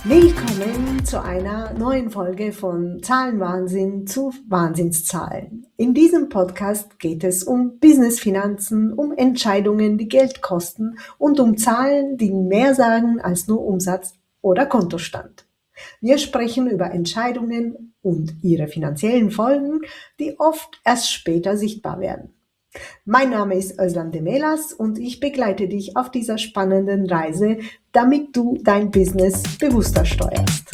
Willkommen zu einer neuen Folge von Zahlenwahnsinn zu Wahnsinnszahlen. In diesem Podcast geht es um Businessfinanzen, um Entscheidungen, die Geld kosten und um Zahlen, die mehr sagen als nur Umsatz oder Kontostand. Wir sprechen über Entscheidungen und ihre finanziellen Folgen, die oft erst später sichtbar werden. Mein Name ist Özlem Demelas und ich begleite dich auf dieser spannenden Reise, damit du dein Business bewusster steuerst.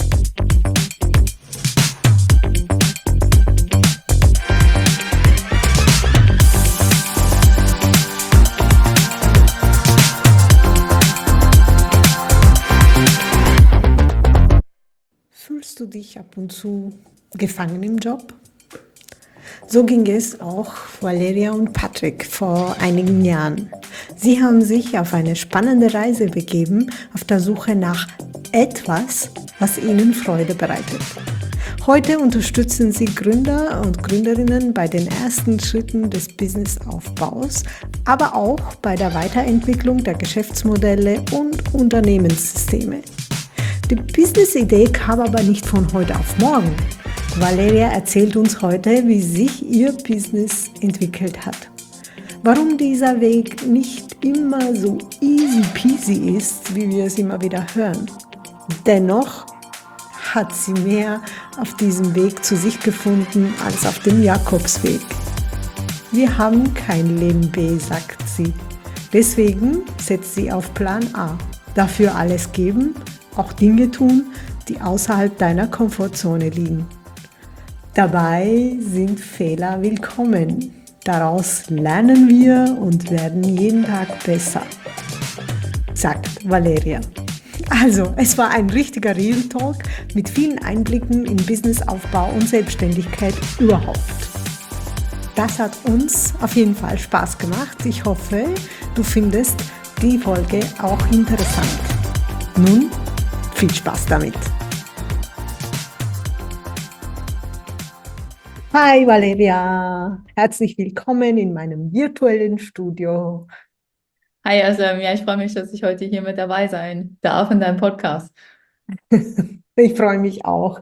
Fühlst du dich ab und zu gefangen im Job? So ging es auch Valeria und Patrick vor einigen Jahren. Sie haben sich auf eine spannende Reise begeben, auf der Suche nach etwas, was ihnen Freude bereitet. Heute unterstützen sie Gründer und Gründerinnen bei den ersten Schritten des Businessaufbaus, aber auch bei der Weiterentwicklung der Geschäftsmodelle und Unternehmenssysteme. Die Business-Idee kam aber nicht von heute auf morgen. Valeria erzählt uns heute, wie sich ihr Business entwickelt hat. Warum dieser Weg nicht immer so easy peasy ist, wie wir es immer wieder hören. Dennoch hat sie mehr auf diesem Weg zu sich gefunden als auf dem Jakobsweg. Wir haben kein Leben B, sagt sie. Deswegen setzt sie auf Plan A. Dafür alles geben, auch Dinge tun, die außerhalb deiner Komfortzone liegen. Dabei sind Fehler willkommen. Daraus lernen wir und werden jeden Tag besser, sagt Valeria. Also, es war ein richtiger Real Talk mit vielen Einblicken in Businessaufbau und Selbstständigkeit überhaupt. Das hat uns auf jeden Fall Spaß gemacht. Ich hoffe, du findest die Folge auch interessant. Nun, viel Spaß damit! Hi Valeria, herzlich willkommen in meinem virtuellen Studio. Hi, ja, ich freue mich, dass ich heute hier mit dabei sein darf in deinem Podcast. Ich freue mich auch.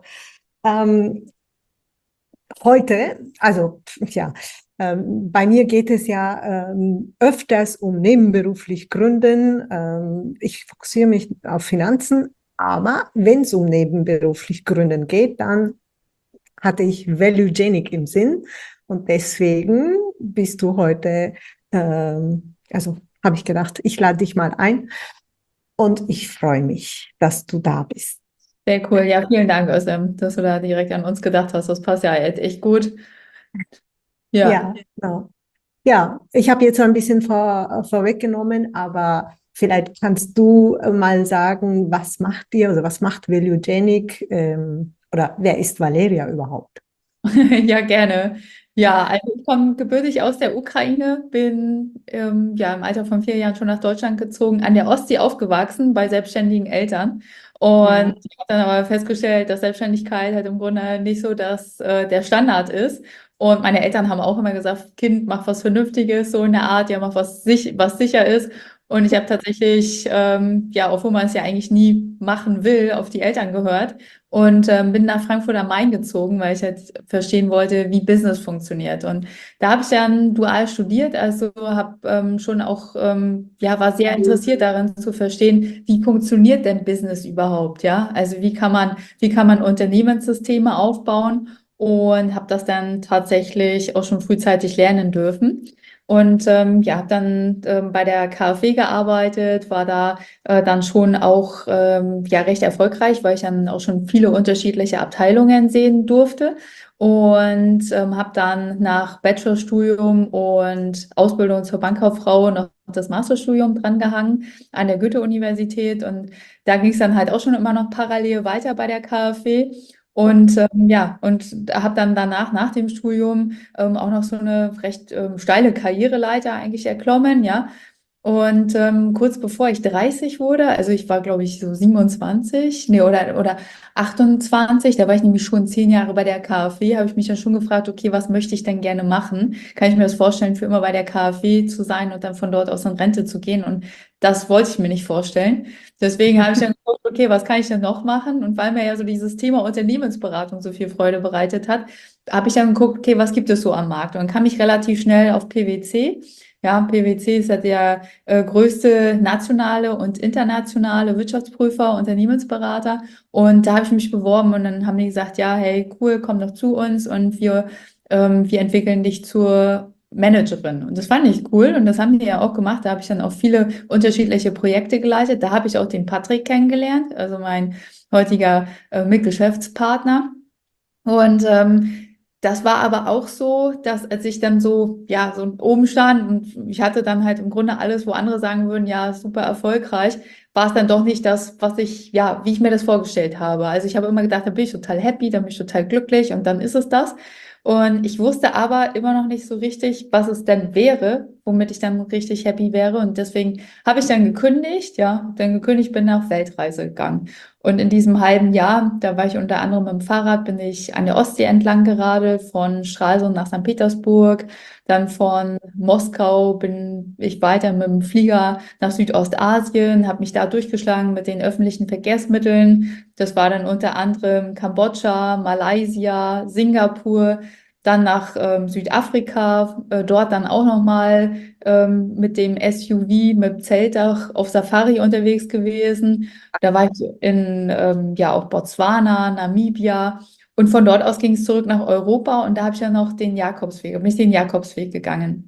Heute, bei mir geht es ja öfters um nebenberuflich Gründen. Ich fokussiere mich auf Finanzen, aber wenn es um nebenberuflich Gründen geht, dann hatte ich Valuegenic im Sinn und deswegen bist du heute, habe ich gedacht, ich lade dich mal ein und ich freue mich, dass du da bist. Sehr cool. Ja, vielen Dank, Özlem, dass du da direkt an uns gedacht hast. Das passt ja echt gut. Ja. Ja, genau. Ja, ich habe jetzt so ein bisschen vorweggenommen, aber vielleicht kannst du mal sagen, was macht ihr, also was macht Valuegenic, oder wer ist Valeria überhaupt? Ja, gerne. Ja, also ich komme gebürtig aus der Ukraine, bin ja im Alter von 4 Jahren schon nach Deutschland gezogen, an der Ostsee aufgewachsen bei selbstständigen Eltern. Ja. Und ich habe dann aber festgestellt, dass Selbstständigkeit halt im Grunde nicht so der Standard ist. Und meine Eltern haben auch immer gesagt, Kind, mach was Vernünftiges, so in der Art, ja, mach was sicher ist. Und ich habe tatsächlich, ja, obwohl man es ja eigentlich nie machen will, auf die Eltern gehört und bin nach Frankfurt am Main gezogen, weil ich halt verstehen wollte, wie Business funktioniert. Und da habe ich dann dual studiert, also habe schon auch, ja, war sehr interessiert darin zu verstehen, wie funktioniert denn Business überhaupt, ja? Also wie kann man Unternehmenssysteme aufbauen und habe das dann tatsächlich auch schon frühzeitig lernen dürfen. Und ja, habe dann bei der KfW gearbeitet, war da dann schon auch ja recht erfolgreich, weil ich dann auch schon viele unterschiedliche Abteilungen sehen durfte und habe dann nach Bachelorstudium und Ausbildung zur Bankkauffrau noch das Masterstudium drangehangen an der Goethe-Universität und da ging es dann halt auch schon immer noch parallel weiter bei der KfW. Und ja, und habe dann danach, nach dem Studium, auch noch so eine recht steile Karriereleiter eigentlich erklommen, ja. Und kurz bevor ich 30 wurde, also ich war, glaube ich, so 27, nee, oder 28, da war ich nämlich schon 10 Jahre bei der KfW, habe ich mich dann schon gefragt, okay, was möchte ich denn gerne machen? Kann ich mir das vorstellen, für immer bei der KfW zu sein und dann von dort aus in Rente zu gehen? Und das wollte ich mir nicht vorstellen. Deswegen habe ich dann geguckt, okay, was kann ich denn noch machen? Und weil mir ja so dieses Thema Unternehmensberatung so viel Freude bereitet hat, habe ich dann geguckt, okay, was gibt es so am Markt? Und dann kam ich relativ schnell auf PwC. Ja, PwC ist ja der größte nationale und internationale Wirtschaftsprüfer, Unternehmensberater. Und da habe ich mich beworben und dann haben die gesagt, ja, hey, cool, komm doch zu uns und wir entwickeln dich zur Managerin. Und das fand ich cool und das haben die ja auch gemacht. Da habe ich dann auch viele unterschiedliche Projekte geleitet. Da habe ich auch den Patrick kennengelernt, also mein heutiger Mitgeschäftspartner. Und das war aber auch so, dass als ich dann so, ja, so oben stand und ich hatte dann halt im Grunde alles, wo andere sagen würden, ja, super erfolgreich, war es dann doch nicht das, was ich, ja, wie ich mir das vorgestellt habe. Also ich habe immer gedacht, da bin ich total happy, da bin ich total glücklich und dann ist es das. Und ich wusste aber immer noch nicht so richtig, was es denn wäre, womit ich dann richtig happy wäre. Und deswegen habe ich dann gekündigt, ja, dann gekündigt, bin auf Weltreise gegangen. Und in diesem halben Jahr, da war ich unter anderem mit dem Fahrrad, bin ich an der Ostsee entlang geradelt, von Stralsund nach St. Petersburg, dann von Moskau bin ich weiter mit dem Flieger nach Südostasien, habe mich da durchgeschlagen mit den öffentlichen Verkehrsmitteln. Das war dann unter anderem Kambodscha, Malaysia, Singapur, dann nach Südafrika, dort dann auch nochmal mit dem SUV, mit dem Zeltdach auf Safari unterwegs gewesen. Da war ich in ja auch Botswana, Namibia und von dort aus ging es zurück nach Europa und da habe ich dann noch den Jakobsweg, bin ich den Jakobsweg gegangen.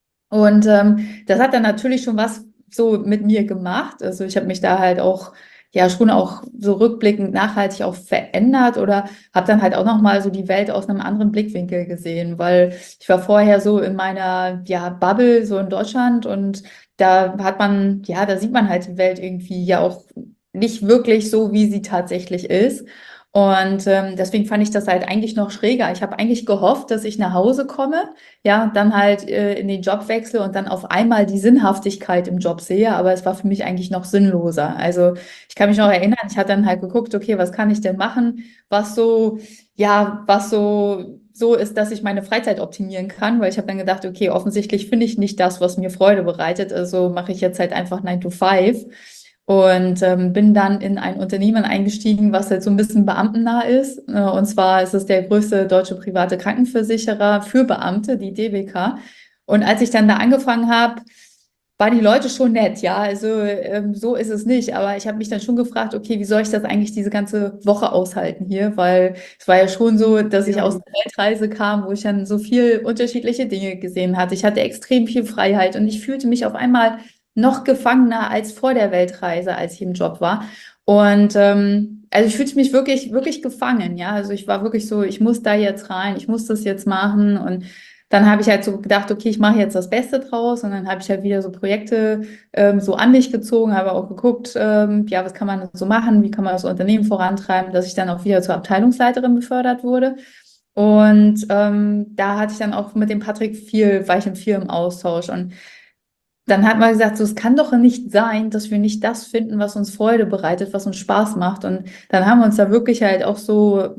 Und das hat dann natürlich schon was so mit mir gemacht. Also ich habe mich da halt auch, ja, schon auch so rückblickend nachhaltig auch verändert oder habe dann halt auch nochmal so die Welt aus einem anderen Blickwinkel gesehen, weil ich war vorher so in meiner, ja, Bubble so in Deutschland und da hat man, ja, da sieht man halt die Welt irgendwie ja auch nicht wirklich so, wie sie tatsächlich ist. Und deswegen fand ich das halt eigentlich noch schräger. Ich habe eigentlich gehofft, dass ich nach Hause komme, ja, dann halt in den Job wechsle und dann auf einmal die Sinnhaftigkeit im Job sehe, aber es war für mich eigentlich noch sinnloser. Also ich kann mich noch erinnern, ich hatte dann halt geguckt, okay, was kann ich denn machen, was so, ja, was so ist, dass ich meine Freizeit optimieren kann, weil ich habe dann gedacht, okay, offensichtlich finde ich nicht das, was mir Freude bereitet, also mache ich jetzt halt einfach 9 to 5. Und bin dann in ein Unternehmen eingestiegen, was halt so ein bisschen beamtennah ist. Und zwar ist es der größte deutsche private Krankenversicherer für Beamte, die DWK. Und als ich dann da angefangen habe, waren die Leute schon nett, ja. Also so ist es nicht. Aber ich habe mich dann schon gefragt, okay, wie soll ich das eigentlich diese ganze Woche aushalten hier? Weil es war ja schon so, dass ich aus der Weltreise kam, wo ich dann so viel unterschiedliche Dinge gesehen hatte. Ich hatte extrem viel Freiheit und ich fühlte mich auf einmal noch gefangener als vor der Weltreise, als ich im Job war. Und also ich fühlte mich wirklich, wirklich gefangen, ja. Also ich war wirklich so, ich muss da jetzt rein, ich muss das jetzt machen. Und dann habe ich halt so gedacht, okay, ich mache jetzt das Beste draus. Und dann habe ich halt wieder so Projekte so an mich gezogen, habe auch geguckt, ja, was kann man so machen, wie kann man das Unternehmen vorantreiben, dass ich dann auch wieder zur Abteilungsleiterin befördert wurde. Und da hatte ich dann auch mit dem Patrick viel, war ich viel im Austausch. Und dann hat man gesagt, so, es kann doch nicht sein, dass wir nicht das finden, was uns Freude bereitet, was uns Spaß macht. Und dann haben wir uns da wirklich halt auch so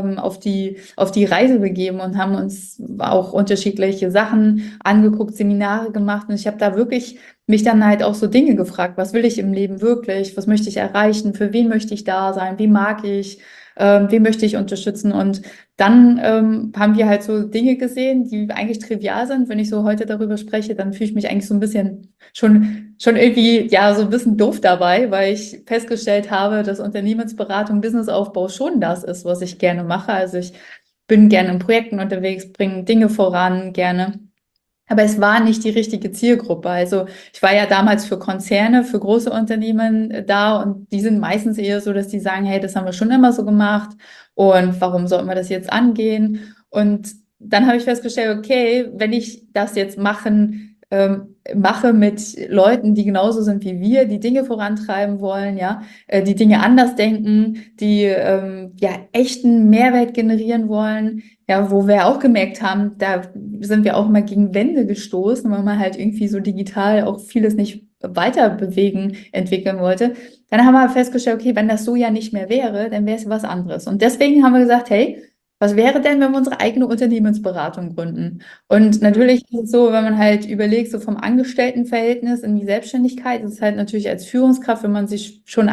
auf die Reise begeben und haben uns auch unterschiedliche Sachen angeguckt, Seminare gemacht. Und ich habe da wirklich mich dann halt auch so Dinge gefragt, was will ich im Leben wirklich, was möchte ich erreichen, für wen möchte ich da sein, wie mag ich, wen möchte ich unterstützen. Und dann haben wir halt so Dinge gesehen, die eigentlich trivial sind. Wenn ich so heute darüber spreche, dann fühle ich mich eigentlich so ein bisschen schon irgendwie, ja, so ein bisschen doof dabei, weil ich festgestellt habe, dass Unternehmensberatung, Businessaufbau schon das ist, was ich gerne mache. Also ich bin gerne in Projekten unterwegs, bringe Dinge voran, gerne. Aber es war nicht die richtige Zielgruppe. Also ich war ja damals für Konzerne, für große Unternehmen da und die sind meistens eher so, dass die sagen, hey, das haben wir schon immer so gemacht und warum sollten wir das jetzt angehen? Und dann habe ich festgestellt, okay, wenn ich das jetzt machen mache mit Leuten, die genauso sind wie wir, die Dinge vorantreiben wollen, ja, die Dinge anders denken, die ja echten Mehrwert generieren wollen, ja, wo wir auch gemerkt haben, da sind wir auch mal gegen Wände gestoßen, weil man halt irgendwie so digital auch vieles nicht weiter bewegen, entwickeln wollte. Dann haben wir festgestellt, okay, wenn das so ja nicht mehr wäre, dann wäre es was anderes. Und deswegen haben wir gesagt, hey, was wäre denn, wenn wir unsere eigene Unternehmensberatung gründen? Und natürlich ist es so, wenn man halt überlegt, so vom Angestelltenverhältnis in die Selbstständigkeit, ist es halt natürlich als Führungskraft, wenn man sich schon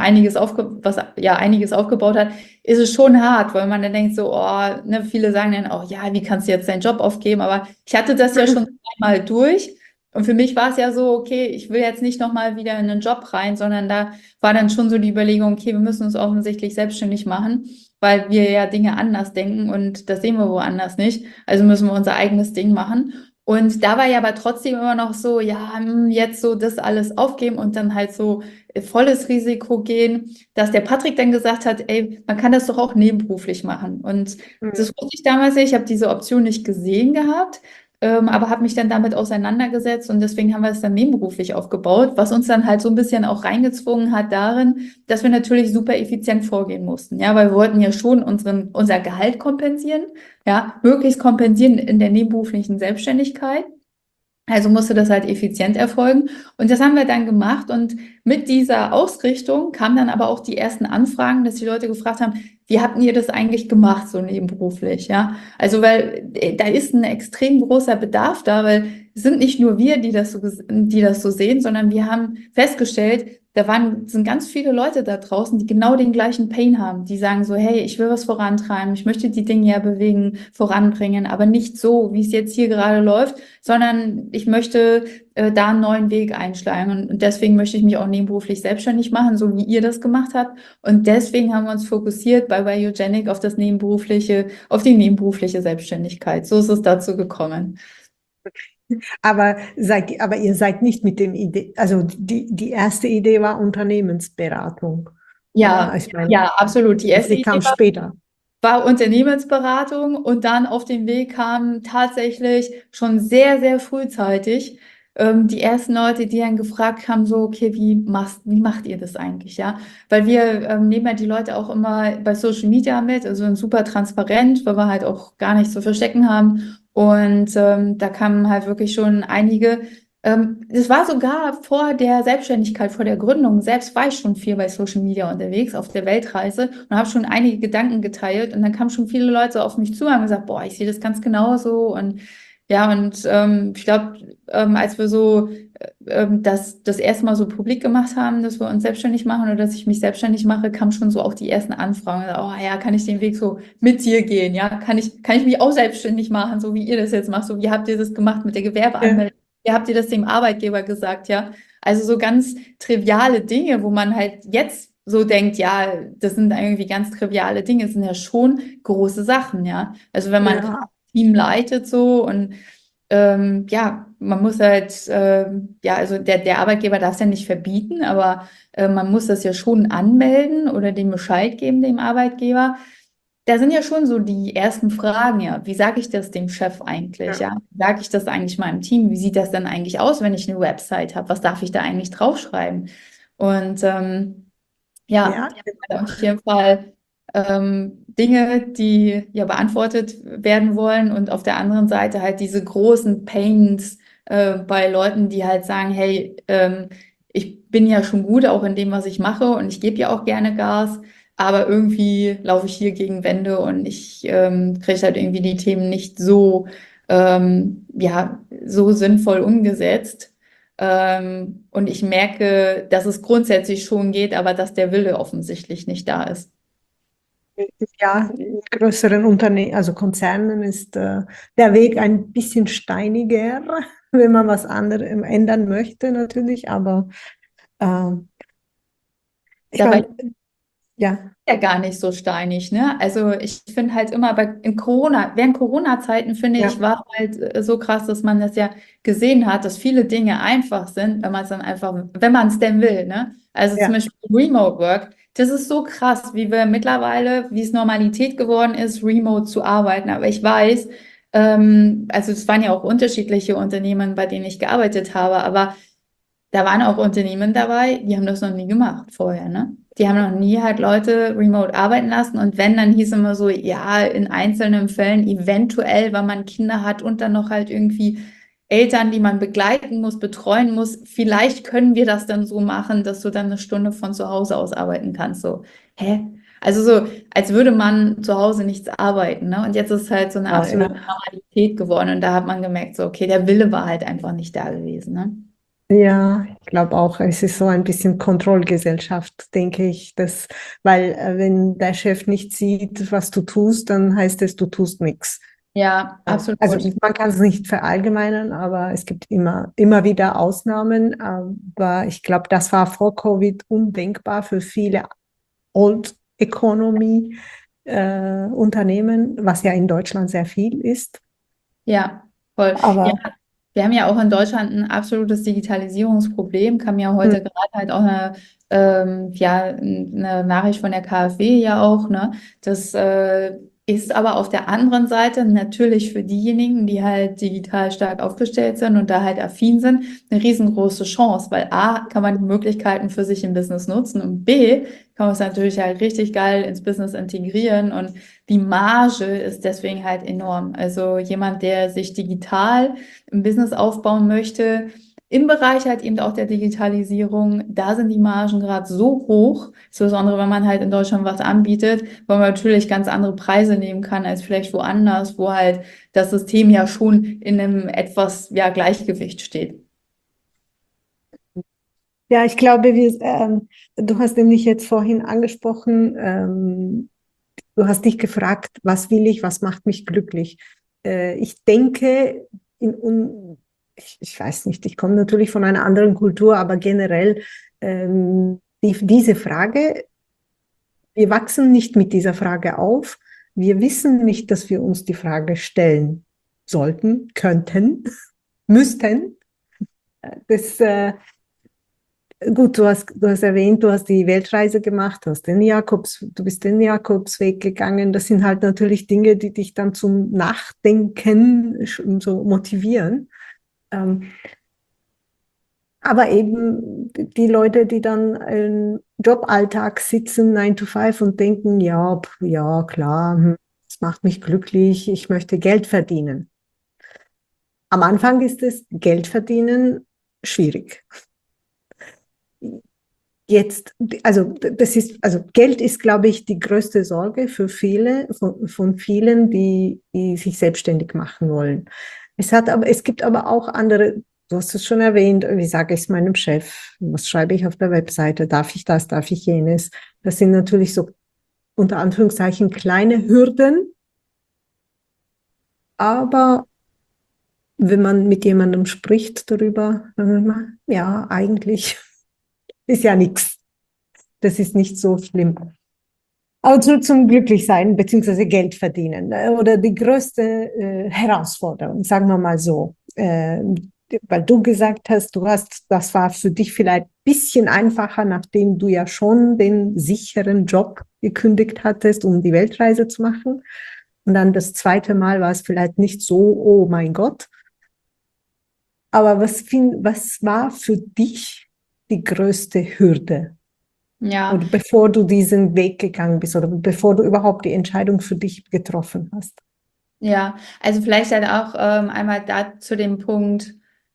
einiges aufgebaut hat, ist es schon hart, weil man dann denkt so, oh, ne, viele sagen dann auch, ja, wie kannst du jetzt deinen Job aufgeben? Aber ich hatte das ja schon einmal durch. Und für mich war es ja so, okay, ich will jetzt nicht nochmal wieder in einen Job rein, sondern da war dann schon so die Überlegung, okay, wir müssen uns offensichtlich selbstständig machen, weil wir ja Dinge anders denken und das sehen wir woanders nicht. Also müssen wir unser eigenes Ding machen. Und da war ja aber trotzdem immer noch so, ja, jetzt so das alles aufgeben und dann halt so volles Risiko gehen, dass der Patrick dann gesagt hat, ey, man kann das doch auch nebenberuflich machen. Und das Mhm. wusste ich damals nicht, ich habe diese Option nicht gesehen gehabt. Aber habe mich dann damit auseinandergesetzt und deswegen haben wir es dann nebenberuflich aufgebaut, was uns dann halt so ein bisschen auch reingezwungen hat darin, dass wir natürlich super effizient vorgehen mussten, ja, weil wir wollten ja schon unser Gehalt kompensieren, ja, möglichst kompensieren in der nebenberuflichen Selbstständigkeit. Also musste das halt effizient erfolgen. Und das haben wir dann gemacht. Und mit dieser Ausrichtung kamen dann aber auch die ersten Anfragen, dass die Leute gefragt haben, wie habt ihr das eigentlich gemacht, so nebenberuflich? Ja, also weil da ist ein extrem großer Bedarf da, weil es sind nicht nur wir, die das so sehen, sondern wir haben festgestellt, sind ganz viele Leute da draußen, die genau den gleichen Pain haben. Die sagen so, hey, ich will was vorantreiben, ich möchte die Dinge ja bewegen, voranbringen, aber nicht so, wie es jetzt hier gerade läuft, sondern ich möchte da einen neuen Weg einschlagen. Und deswegen möchte ich mich auch nebenberuflich selbstständig machen, so wie ihr das gemacht habt. Und deswegen haben wir uns fokussiert bei Biogenic auf die nebenberufliche Selbstständigkeit. So ist es dazu gekommen. Aber ihr seid nicht mit dem Idee, also die erste Idee war Unternehmensberatung, oder? Ja, Ich meine, ja, absolut. Die erste die Idee kam später. war Unternehmensberatung und dann auf den Weg kamen tatsächlich schon sehr, sehr frühzeitig die ersten Leute, die dann gefragt haben, so, okay, wie macht ihr das eigentlich, ja? Weil wir nehmen ja die Leute auch immer bei Social Media mit, also super transparent, weil wir halt auch gar nichts zu verstecken haben. Und da kamen halt wirklich schon einige. Es war sogar vor der Selbstständigkeit, vor der Gründung selbst war ich schon viel bei Social Media unterwegs, auf der Weltreise und habe schon einige Gedanken geteilt und dann kamen schon viele Leute auf mich zu und haben gesagt, boah, ich sehe das ganz genauso und ja, und ich glaube, als wir so das erste Mal so publik gemacht haben, dass wir uns selbstständig machen oder dass ich mich selbstständig mache, kamen schon so auch die ersten Anfragen. Oh ja, kann ich den Weg so mit dir gehen? Ja, kann ich mich auch selbstständig machen, so wie ihr das jetzt macht? So wie habt ihr das gemacht mit der Ja, Gewerbeanmeldung? Wie habt ihr das dem Arbeitgeber gesagt? Ja, also so ganz triviale Dinge, wo man halt jetzt so denkt, ja, das sind irgendwie ganz triviale Dinge, das sind ja schon große Sachen, ja. Also wenn man ein ja, Team leitet so und ja, man muss halt, ja, also der Arbeitgeber darf es ja nicht verbieten, aber man muss das ja schon anmelden oder dem Bescheid geben, dem Arbeitgeber. Da sind ja schon so die ersten Fragen, ja. Wie sage ich das dem Chef eigentlich, ja. ja? Wie sage ich das eigentlich meinem Team? Wie sieht das denn eigentlich aus, wenn ich eine Website habe? Was darf ich da eigentlich draufschreiben? Und ja, Ja, genau. auf jeden Fall Dinge, die ja beantwortet werden wollen und auf der anderen Seite halt diese großen Pains bei Leuten, die halt sagen, hey, ich bin ja schon gut auch in dem, was ich mache und ich gebe ja auch gerne Gas, aber irgendwie laufe ich hier gegen Wände und ich kriege halt irgendwie die Themen nicht so, ja, so sinnvoll umgesetzt. Und ich merke, dass es grundsätzlich schon geht, aber dass der Wille offensichtlich nicht da ist. Ja, in größeren Unternehmen, also Konzernen ist der Weg ein bisschen steiniger, wenn man was anderes ändern möchte natürlich, aber äh, ich Dabei meine, ja, ja gar nicht so steinig, ne? Also ich finde halt immer während Corona-Zeiten finde ich, ja, war halt so krass, dass man das ja gesehen hat, dass viele Dinge einfach sind, wenn man es denn will, ne? Also zum ja, Beispiel Remote Work, das ist so krass, wie es Normalität geworden ist, remote zu arbeiten. Aber ich weiß, Also es waren ja auch unterschiedliche Unternehmen, bei denen ich gearbeitet habe, aber da waren auch Unternehmen dabei, die haben das noch nie gemacht vorher, ne? Die haben noch nie halt Leute remote arbeiten lassen und wenn, dann hieß immer so, ja, in einzelnen Fällen eventuell, weil man Kinder hat und dann noch halt irgendwie Eltern, die man begleiten muss, betreuen muss, vielleicht können wir das dann so machen, dass du dann eine Stunde von zu Hause aus arbeiten kannst. So, hä? Also so, als würde man zu Hause nichts arbeiten, ne? Und jetzt ist es halt so eine Ja, absolute ja. Normalität geworden und da hat man gemerkt, so, okay, der Wille war halt einfach nicht da gewesen, ne? Ja, ich glaube auch, es ist so ein bisschen Kontrollgesellschaft, denke ich, weil wenn der Chef nicht sieht, was du tust, dann heißt es, du tust nichts. Ja, Also absolut. man kann es nicht verallgemeinern, aber es gibt immer wieder Ausnahmen. Aber ich glaube, das war vor Covid undenkbar für viele Old Economy Unternehmen, was ja in Deutschland sehr viel ist. Ja, voll. Ja, Aber wir haben ja auch in Deutschland ein absolutes Digitalisierungsproblem. Kam ja hm, heute gerade halt auch eine Nachricht von der KfW ja auch, ne? Das ist aber auf der anderen Seite natürlich für diejenigen, die halt digital stark aufgestellt sind und da halt affin sind, eine riesengroße Chance, weil A, kann man die Möglichkeiten für sich im Business nutzen und B, kann man es natürlich halt richtig geil ins Business integrieren und die Marge ist deswegen halt enorm. Also jemand, der sich digital im Business aufbauen möchte, im Bereich halt eben auch der Digitalisierung, da sind die Margen gerade so hoch, insbesondere wenn man halt in Deutschland was anbietet, wo man natürlich ganz andere Preise nehmen kann als vielleicht woanders, wo halt das System ja schon in einem etwas, ja, Gleichgewicht steht. ja, ich glaube, du hast nämlich jetzt vorhin angesprochen, du hast dich gefragt, was will ich, was macht mich glücklich? Ich denke, ich weiß nicht, ich komme natürlich von einer anderen Kultur, aber generell diese Frage, wir wachsen nicht mit dieser Frage auf. Wir wissen nicht, dass wir uns die Frage stellen sollten, könnten, müssten. Das, gut, du hast erwähnt, du hast die Weltreise gemacht, du bist den Jakobsweg gegangen. Das sind halt natürlich Dinge, die dich dann zum Nachdenken so motivieren. Ähm, aber eben die Leute, die dann im Joballtag sitzen, 9 to 5 und denken, ja, ja, klar, das macht mich glücklich, ich möchte Geld verdienen. Am Anfang ist es Geld verdienen schwierig. Jetzt, also Geld ist, glaube ich, die größte Sorge für von vielen, die sich selbstständig machen wollen. Es gibt aber auch andere, du hast es schon erwähnt, wie sage ich es meinem Chef, was schreibe ich auf der Webseite, darf ich das, darf ich jenes? Das sind natürlich so unter Anführungszeichen kleine Hürden, aber wenn man mit jemandem spricht darüber, dann sagt man, ja, eigentlich ist ja nichts. Das ist nicht so schlimm. Aber zurück zum Glücklichsein bzw. Geld verdienen oder die größte Herausforderung, sagen wir mal so. Weil du gesagt hast, das war für dich vielleicht ein bisschen einfacher, nachdem du ja schon den sicheren Job gekündigt hattest, um die Weltreise zu machen. Und dann das zweite Mal war es vielleicht nicht so, oh mein Gott. Aber was war für dich die größte Hürde? Ja. Oder bevor du diesen Weg gegangen bist oder bevor du überhaupt die Entscheidung für dich getroffen hast? Ja, also vielleicht halt auch einmal da zu dem Punkt,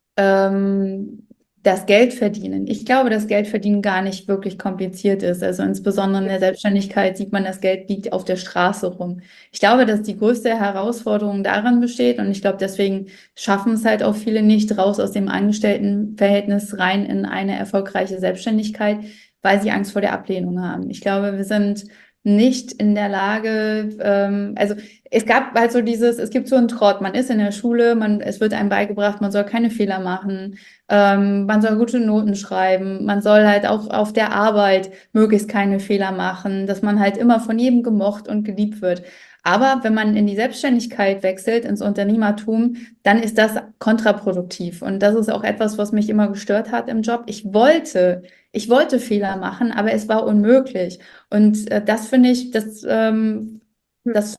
das Geld verdienen. Ich glaube, dass Geld verdienen gar nicht wirklich kompliziert ist. Also insbesondere in der Selbstständigkeit sieht man, das Geld liegt auf der Straße rum. Ich glaube, dass die größte Herausforderung darin besteht und ich glaube, deswegen schaffen es halt auch viele nicht raus aus dem Angestelltenverhältnis rein in eine erfolgreiche Selbstständigkeit, weil sie Angst vor der Ablehnung haben. Ich glaube, wir sind nicht in der Lage, also es gab halt so es gibt so einen Trott, man ist in der Schule, es wird einem beigebracht, man soll keine Fehler machen, man soll gute Noten schreiben, man soll halt auch auf der Arbeit möglichst keine Fehler machen, dass man halt immer von jedem gemocht und geliebt wird. Aber wenn man in die Selbstständigkeit wechselt, ins Unternehmertum, dann ist das kontraproduktiv. Und das ist auch etwas, was mich immer gestört hat im Job. Ich wollte Fehler machen, aber es war unmöglich. Und das finde ich, das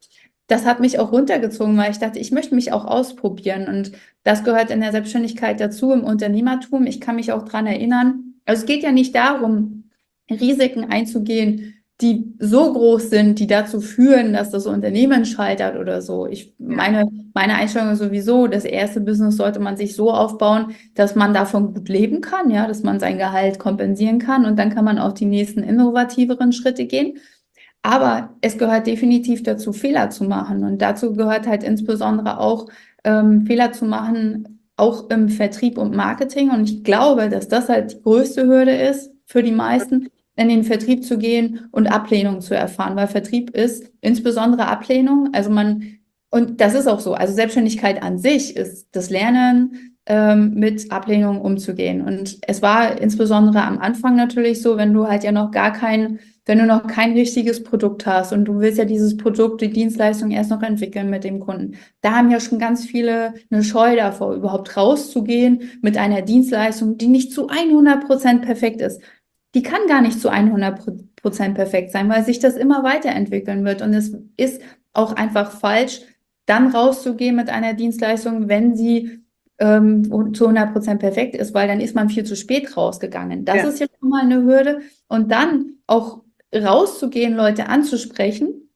das hat mich auch runtergezogen, weil ich dachte, ich möchte mich auch ausprobieren. Und das gehört in der Selbstständigkeit dazu, im Unternehmertum. Ich kann mich auch daran erinnern, also es geht ja nicht darum, Risiken einzugehen, die so groß sind, die dazu führen, dass das Unternehmen scheitert oder so. Meine Einstellung ist sowieso, das erste Business sollte man sich so aufbauen, dass man davon gut leben kann, ja, dass man sein Gehalt kompensieren kann und dann kann man auch die nächsten innovativeren Schritte gehen. Aber es gehört definitiv dazu, Fehler zu machen. Und dazu gehört halt insbesondere auch, Fehler zu machen, auch im Vertrieb und Marketing. Und ich glaube, dass das halt die größte Hürde ist für die meisten, in den Vertrieb zu gehen und Ablehnung zu erfahren. Weil Vertrieb ist insbesondere Ablehnung. Und das ist auch so. Also Selbstständigkeit an sich ist das Lernen, mit Ablehnung umzugehen. Und es war insbesondere am Anfang natürlich so, wenn du halt ja noch wenn du noch kein richtiges Produkt hast und du willst ja dieses Produkt, die Dienstleistung erst noch entwickeln mit dem Kunden. Da haben ja schon ganz viele eine Scheu davor, überhaupt rauszugehen mit einer Dienstleistung, die nicht zu 100% perfekt ist. Die kann gar nicht zu 100% perfekt sein, weil sich das immer weiterentwickeln wird. Und es ist auch einfach falsch, dann rauszugehen mit einer Dienstleistung, wenn sie zu 100% perfekt ist, weil dann ist man viel zu spät rausgegangen. Das ist ja schon mal eine Hürde. Und dann auch rauszugehen, Leute anzusprechen,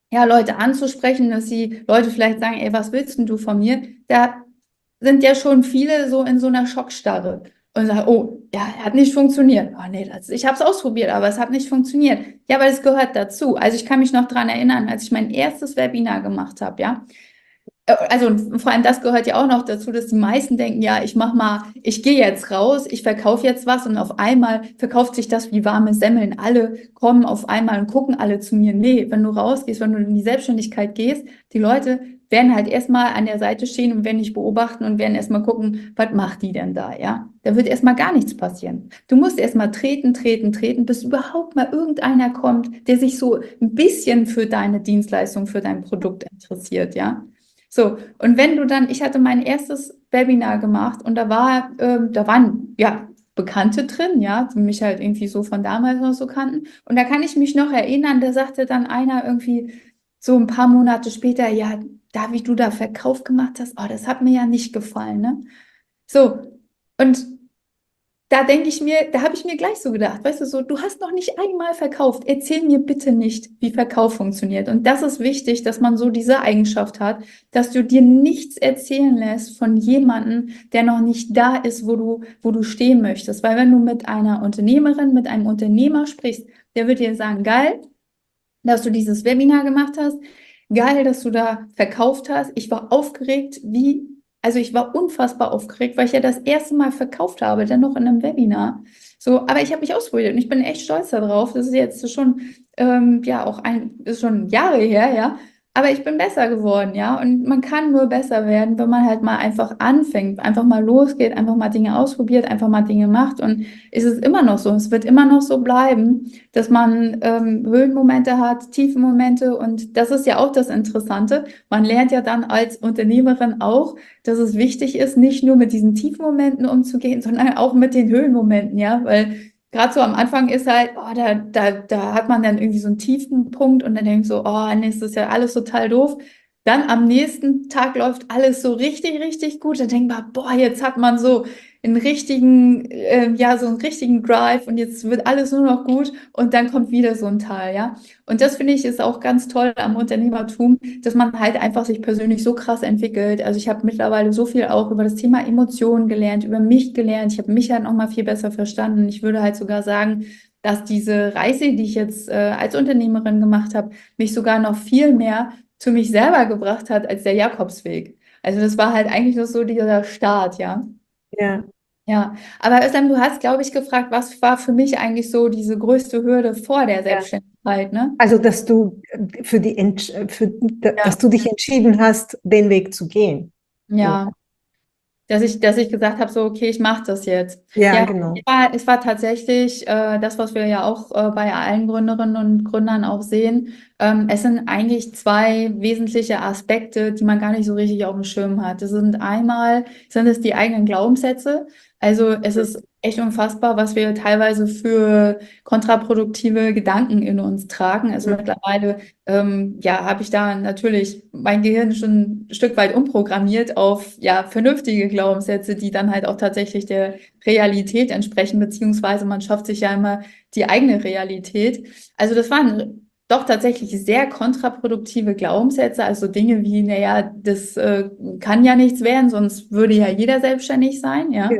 dass die Leute vielleicht sagen, ey, was willst denn du von mir? Da sind ja schon viele so in so einer Schockstarre und sagen, oh, ja, hat nicht funktioniert. Oh nee, ich habe es ausprobiert, aber es hat nicht funktioniert. Ja, aber das gehört dazu. Also ich kann mich noch daran erinnern, als ich mein erstes Webinar gemacht habe, ja. Also vor allem das gehört ja auch noch dazu, dass die meisten denken, ja, ich gehe jetzt raus, ich verkaufe jetzt was und auf einmal verkauft sich das wie warme Semmeln. Alle kommen auf einmal und gucken alle zu mir. Nee, wenn du rausgehst, wenn du in die Selbstständigkeit gehst, die Leute werden halt erstmal an der Seite stehen und werden dich beobachten und werden erstmal gucken, was macht die denn da, ja? Da wird erstmal gar nichts passieren. Du musst erstmal treten, bis überhaupt mal irgendeiner kommt, der sich so ein bisschen für deine Dienstleistung, für dein Produkt interessiert, ja? So, und wenn du dann, ich hatte mein erstes Webinar gemacht und da waren ja Bekannte drin, ja, die mich halt irgendwie so von damals noch so kannten. Und da kann ich mich noch erinnern, da sagte dann einer irgendwie so ein paar Monate später, ja, da wie du da Verkauf gemacht hast, oh, das hat mir ja nicht gefallen, ne? So, und da denke ich mir, da habe ich mir gleich so gedacht, weißt du, so, du hast noch nicht einmal verkauft. Erzähl mir bitte nicht, wie Verkauf funktioniert. Und das ist wichtig, dass man so diese Eigenschaft hat, dass du dir nichts erzählen lässt von jemandem, der noch nicht da ist, wo du stehen möchtest. Weil wenn du mit einer Unternehmerin, mit einem Unternehmer sprichst, der wird dir sagen, geil, dass du dieses Webinar gemacht hast, geil, dass du da verkauft hast. Ich war aufgeregt, also ich war unfassbar aufgeregt, weil ich ja das erste Mal verkauft habe, dann noch in einem Webinar. So, aber ich habe mich ausprobiert und ich bin echt stolz darauf. Das ist jetzt schon, ist schon Jahre her, ja. Aber ich bin besser geworden, ja. Und man kann nur besser werden, wenn man halt mal einfach anfängt, einfach mal losgeht, einfach mal Dinge ausprobiert, einfach mal Dinge macht. Und es ist immer noch so, es wird immer noch so bleiben, dass man Höhenmomente hat, Tiefenmomente. Und das ist ja auch das Interessante. Man lernt ja dann als Unternehmerin auch, dass es wichtig ist, nicht nur mit diesen Tiefenmomenten umzugehen, sondern auch mit den Höhenmomenten, ja, weil gerade so am Anfang ist halt, oh, da hat man dann irgendwie so einen tiefen Punkt und dann denkt so, oh, nee, das ist ja alles total doof. Dann am nächsten Tag läuft alles so richtig, richtig gut. Dann denkt man, boah, jetzt hat man so so einen richtigen Drive und jetzt wird alles nur noch gut und dann kommt wieder so ein Tal, ja. Und das finde ich ist auch ganz toll am Unternehmertum, dass man halt einfach sich persönlich so krass entwickelt. Also ich habe mittlerweile so viel auch über das Thema Emotionen gelernt, über mich gelernt. Ich habe mich halt noch mal viel besser verstanden. Ich würde halt sogar sagen, dass diese Reise, die ich jetzt als Unternehmerin gemacht habe, mich sogar noch viel mehr zu mich selber gebracht hat als der Jakobsweg. Also das war halt eigentlich nur so dieser Start, ja. Ja. Ja, aber Özlem, du hast, glaube ich, gefragt, was war für mich eigentlich so diese größte Hürde vor der Ja. Selbstständigkeit, ne? Also, dass du dass du dich entschieden hast, den Weg zu gehen. Ja, dass ich gesagt habe, so, okay, ich mache das jetzt. Ja, Ja, genau. es war tatsächlich das, was wir ja auch bei allen Gründerinnen und Gründern auch sehen. Es sind eigentlich zwei wesentliche Aspekte, die man gar nicht so richtig auf dem Schirm hat. Sind es die eigenen Glaubenssätze. Also es ist echt unfassbar, was wir teilweise für kontraproduktive Gedanken in uns tragen. Also mittlerweile, ja, habe ich da natürlich mein Gehirn schon ein Stück weit umprogrammiert auf, ja, vernünftige Glaubenssätze, die dann halt auch tatsächlich der Realität entsprechen, beziehungsweise man schafft sich ja immer die eigene Realität. Also das waren doch tatsächlich sehr kontraproduktive Glaubenssätze, also Dinge wie, naja, das kann ja nichts werden, sonst würde ja jeder selbstständig sein, ja. Ja.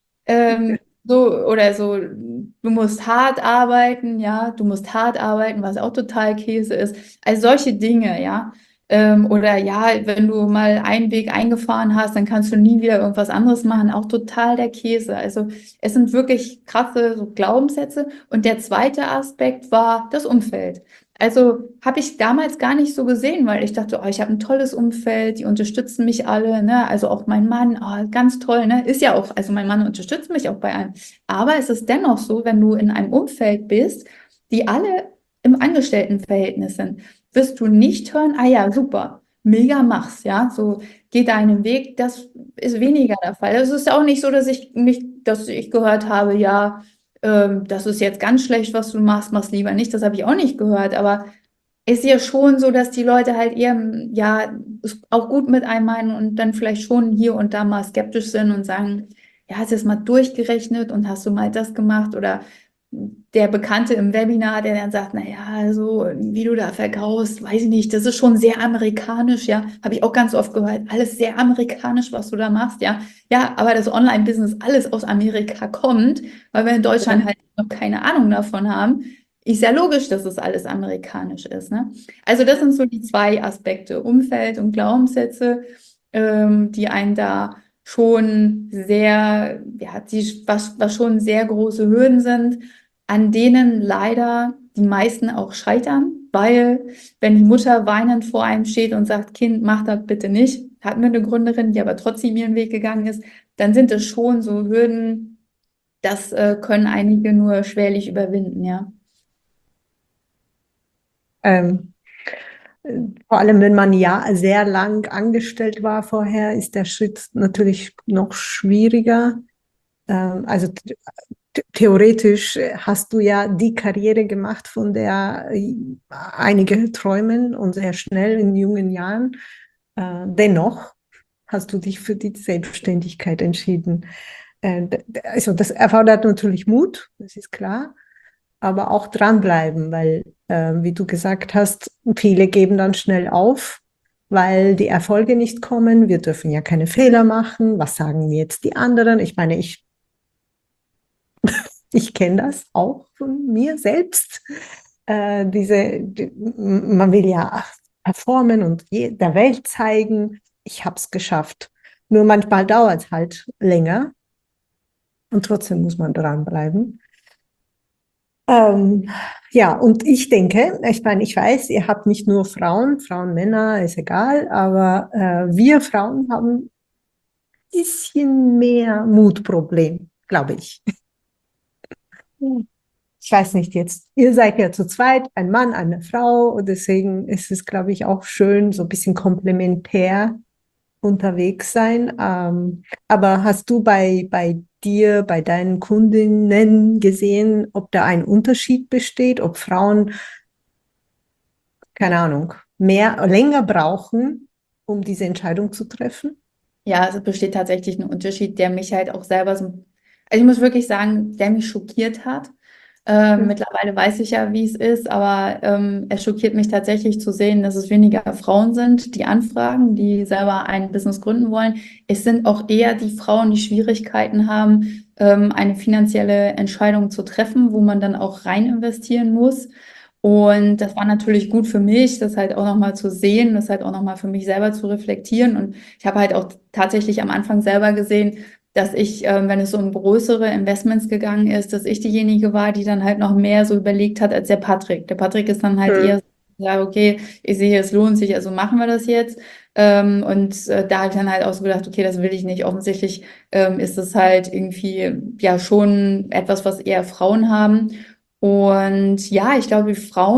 So, oder so, du musst hart arbeiten, ja, du musst hart arbeiten, was auch total Käse ist. Also solche Dinge, ja. Oder ja, wenn du mal einen Weg eingefahren hast, dann kannst du nie wieder irgendwas anderes machen, auch total der Käse. Also es sind wirklich krasse so Glaubenssätze. Und der zweite Aspekt war das Umfeld. Also habe ich damals gar nicht so gesehen, weil ich dachte, oh, ich habe ein tolles Umfeld, die unterstützen mich alle, ne? Also auch mein Mann, oh, ganz toll, ne? Ist ja auch, also mein Mann unterstützt mich auch bei allem. Aber es ist dennoch so, wenn du in einem Umfeld bist, die alle im Angestelltenverhältnis sind, wirst du nicht hören, ah ja, super, mega mach's, ja, so geh deinen Weg, das ist weniger der Fall. Es ist auch nicht so, dass ich gehört habe, ja, das ist jetzt ganz schlecht, was du machst, mach's lieber nicht. Das habe ich auch nicht gehört, aber es ist ja schon so, dass die Leute halt eher, ja, es auch gut mit einem meinen und dann vielleicht schon hier und da mal skeptisch sind und sagen, ja, hast du das mal durchgerechnet und hast du mal das gemacht? Oder der Bekannte im Webinar, der dann sagt, naja, also wie du da verkaufst, weiß ich nicht, das ist schon sehr amerikanisch, ja, habe ich auch ganz oft gehört, alles sehr amerikanisch, was du da machst, ja. Ja, aber das Online-Business alles aus Amerika kommt, weil wir in Deutschland halt noch keine Ahnung davon haben. Ist ja logisch, dass es alles amerikanisch ist, ne? Also das sind so die zwei Aspekte, Umfeld und Glaubenssätze, die einen da schon sehr, ja, was schon sehr große Hürden sind, an denen leider die meisten auch scheitern, weil wenn die Mutter weinend vor einem steht und sagt, Kind, mach das bitte nicht, hatten wir eine Gründerin, die aber trotzdem ihren Weg gegangen ist, dann sind es schon so Hürden, das können einige nur schwerlich überwinden, ja. Ähm, Vor allem, wenn man ja sehr lang angestellt war vorher, ist der Schritt natürlich noch schwieriger. Also theoretisch hast du ja die Karriere gemacht, von der einige träumen und sehr schnell in jungen Jahren. Dennoch hast du dich für die Selbstständigkeit entschieden. Also das erfordert natürlich Mut, das ist klar, aber auch dranbleiben, weil, wie du gesagt hast, viele geben dann schnell auf, weil die Erfolge nicht kommen. Wir dürfen ja keine Fehler machen. Was sagen jetzt die anderen? Ich meine, ich kenne das auch von mir selbst. Man will ja performen und der Welt zeigen, ich habe es geschafft. Nur manchmal dauert es halt länger und trotzdem muss man dranbleiben. Ähm, ja, und ich denke, ich meine, ich weiß, ihr habt nicht nur Frauen, Frauen, Männer, ist egal, aber wir Frauen haben ein bisschen mehr Mutproblem, glaube ich. Ich weiß nicht jetzt, ihr seid ja zu zweit, ein Mann, eine Frau, und deswegen ist es, glaube ich, auch schön, so ein bisschen komplementär unterwegs sein. Aber hast du bei dir, bei deinen Kundinnen gesehen, ob da ein Unterschied besteht, ob Frauen, keine Ahnung, länger brauchen, um diese Entscheidung zu treffen? Ja, es besteht tatsächlich ein Unterschied, der mich halt auch selber so, also ich muss wirklich sagen, der mich schockiert hat. Mittlerweile weiß ich ja, wie es ist, aber es schockiert mich tatsächlich zu sehen, dass es weniger Frauen sind, die anfragen, die selber ein Business gründen wollen. Es sind auch eher die Frauen, die Schwierigkeiten haben, eine finanzielle Entscheidung zu treffen, wo man dann auch rein investieren muss. Und das war natürlich gut für mich, das halt auch nochmal zu sehen, das halt auch nochmal für mich selber zu reflektieren. Und ich habe halt auch tatsächlich am Anfang selber gesehen, dass ich, wenn es so um größere Investments gegangen ist, dass ich diejenige war, die dann halt noch mehr so überlegt hat als der Patrick. Der Patrick ist dann halt eher Hm. so, ja, okay, ich sehe, es lohnt sich, also machen wir das jetzt. Da habe ich dann halt auch so gedacht, okay, das will ich nicht. Offensichtlich ist es halt irgendwie ja schon etwas, was eher Frauen haben. Und ja, ich glaube,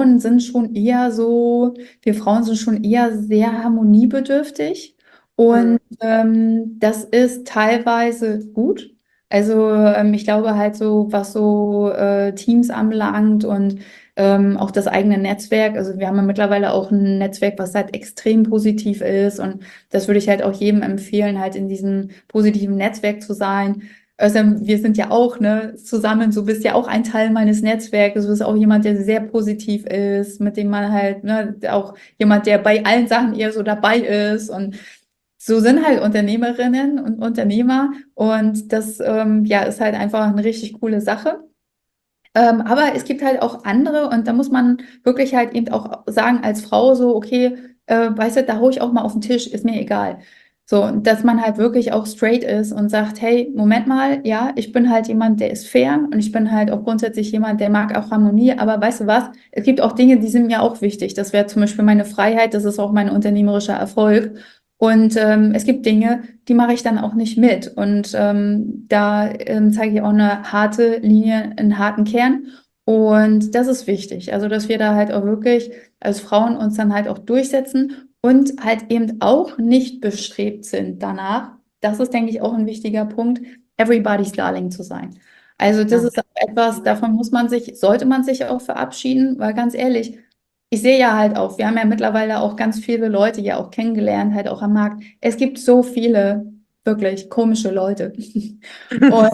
wir Frauen sind schon eher sehr harmoniebedürftig. Hm. Und das ist teilweise gut, Also ich glaube halt so, was so Teams anbelangt und auch das eigene Netzwerk. Also wir haben ja mittlerweile auch ein Netzwerk, was halt extrem positiv ist und das würde ich halt auch jedem empfehlen, halt in diesem positiven Netzwerk zu sein. Also wir sind ja auch, ne, zusammen, du bist ja auch ein Teil meines Netzwerkes, du bist auch jemand, der sehr positiv ist, mit dem man halt, ne, auch jemand, der bei allen Sachen eher so dabei ist und so sind halt Unternehmerinnen und Unternehmer und das ja, ist halt einfach eine richtig coole Sache. Aber es gibt halt auch andere und da muss man wirklich halt eben auch sagen als Frau so, okay, weißt du, da hau ich auch mal auf den Tisch, ist mir egal. So, und dass man halt wirklich auch straight ist und sagt, hey, Moment mal, ja, ich bin halt jemand, der ist fair und ich bin halt auch grundsätzlich jemand, der mag auch Harmonie, aber weißt du was, es gibt auch Dinge, die sind mir auch wichtig. Das wäre zum Beispiel meine Freiheit, das ist auch mein unternehmerischer Erfolg. Und es gibt Dinge, die mache ich dann auch nicht mit. Und da zeige ich auch eine harte Linie, einen harten Kern. Und das ist wichtig. Also, dass wir da halt auch wirklich als Frauen uns dann halt auch durchsetzen und halt eben auch nicht bestrebt sind danach. Das ist, denke ich, auch ein wichtiger Punkt, everybody's Darling zu sein. Also, das Ja. ist auch etwas, davon muss man sich, sollte man sich auch verabschieden, weil ganz ehrlich, ich sehe ja halt auch, wir haben ja mittlerweile auch ganz viele Leute ja auch kennengelernt, halt auch am Markt. Es gibt so viele wirklich komische Leute. Und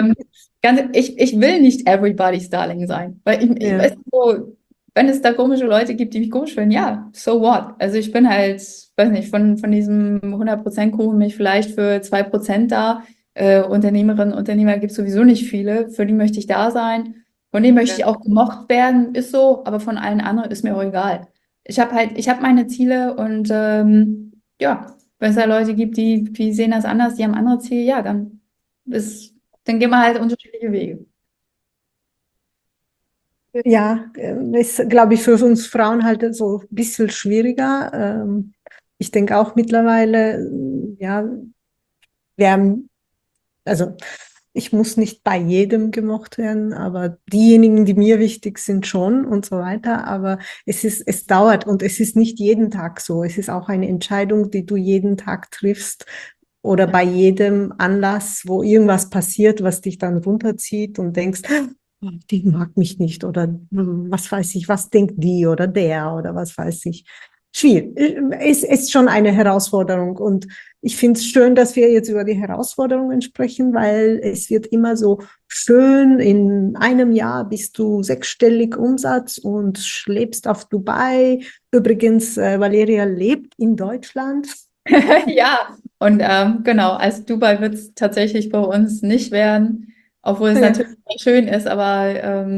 ich will nicht everybody's Darling sein, weil ich Ja. weiß so, wenn es da komische Leute gibt, die mich komisch finden, ja, so what? Also ich bin halt, weiß nicht, von diesem 100% Kuchen bin ich vielleicht für 2% da. Unternehmerinnen, Unternehmer gibt es sowieso nicht viele, für die möchte ich da sein. Von denen möchte ich auch gemocht werden, ist so, aber von allen anderen ist mir auch egal. Ich habe meine Ziele und ja, wenn es da Leute gibt, die sehen das anders, die haben andere Ziele, ja, ist, dann gehen wir halt unterschiedliche Wege. Ja, ist, glaube ich, für uns Frauen halt so ein bisschen schwieriger. Ich denke auch mittlerweile, ja, wir haben, also ich muss nicht bei jedem gemocht werden, aber diejenigen, die mir wichtig sind, schon und so weiter. Aber es dauert und es ist nicht jeden Tag so. Es ist auch eine Entscheidung, die du jeden Tag triffst oder bei jedem Anlass, wo irgendwas passiert, was dich dann runterzieht und denkst, "Oh, die mag mich nicht oder was weiß ich, was denkt die oder der oder was weiß ich. Schwierig. Es ist schon eine Herausforderung und ich finde es schön, dass wir jetzt über die Herausforderungen sprechen, weil es wird immer so schön, in einem Jahr bist du sechsstellig Umsatz und lebst auf Dubai. Übrigens, Valeria lebt in Deutschland. Ja, und genau, also Dubai wird es tatsächlich bei uns nicht werden, obwohl es Ja, natürlich sehr schön ist, aber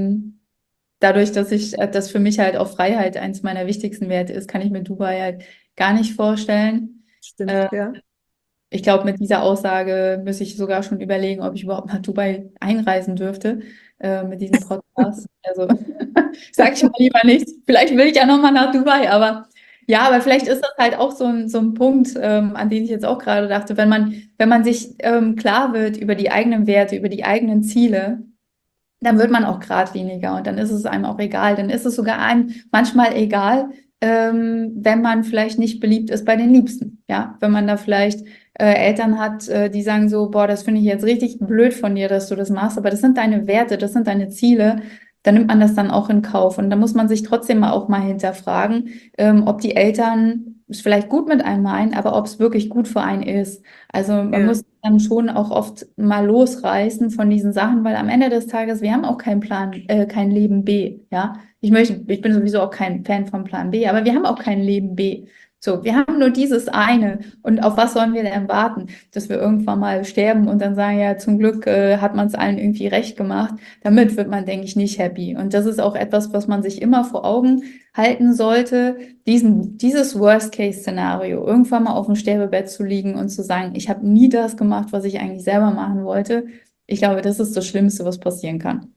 dadurch, dass dass für mich halt auch Freiheit eins meiner wichtigsten Werte ist, kann ich mir Dubai halt gar nicht vorstellen. stimmt, Äh, ja. Ich glaube, mit dieser Aussage müsste ich sogar schon überlegen, ob ich überhaupt nach Dubai einreisen dürfte, mit diesem Podcast. Also sage ich mal lieber nichts. Vielleicht will ich ja nochmal nach Dubai, aber ja, aber vielleicht ist das halt auch so ein Punkt, an den ich jetzt auch gerade dachte, wenn man sich klar wird über die eigenen Werte, über die eigenen Ziele, dann wird man auch geradliniger und dann ist es einem auch egal. Dann ist es sogar einem manchmal egal, wenn man vielleicht nicht beliebt ist bei den Liebsten. Ja, wenn man da vielleicht Eltern hat, die sagen so, boah, das finde ich jetzt richtig blöd von dir, dass du das machst, aber das sind deine Werte, das sind deine Ziele. Dann nimmt man das dann auch in Kauf. Und da muss man sich trotzdem mal auch mal hinterfragen, ob die Eltern es vielleicht gut mit einem meinen, aber ob es wirklich gut für einen ist. Also man Ja, muss dann schon auch oft mal losreißen von diesen Sachen, weil am Ende des Tages, wir haben auch keinen Plan, kein Leben B, ja. Ich bin sowieso auch kein Fan von Plan B, aber wir haben auch kein Leben B. So, wir haben nur dieses eine. Und auf was sollen wir denn warten? Dass wir irgendwann mal sterben und dann sagen, ja, zum Glück, hat man es allen irgendwie recht gemacht. Damit wird man, denke ich, nicht happy. Und das ist auch etwas, was man sich immer vor Augen halten sollte, dieses Worst-Case-Szenario, irgendwann mal auf dem Sterbebett zu liegen und zu sagen, ich habe nie das gemacht, was ich eigentlich selber machen wollte. Ich glaube, das ist das Schlimmste, was passieren kann.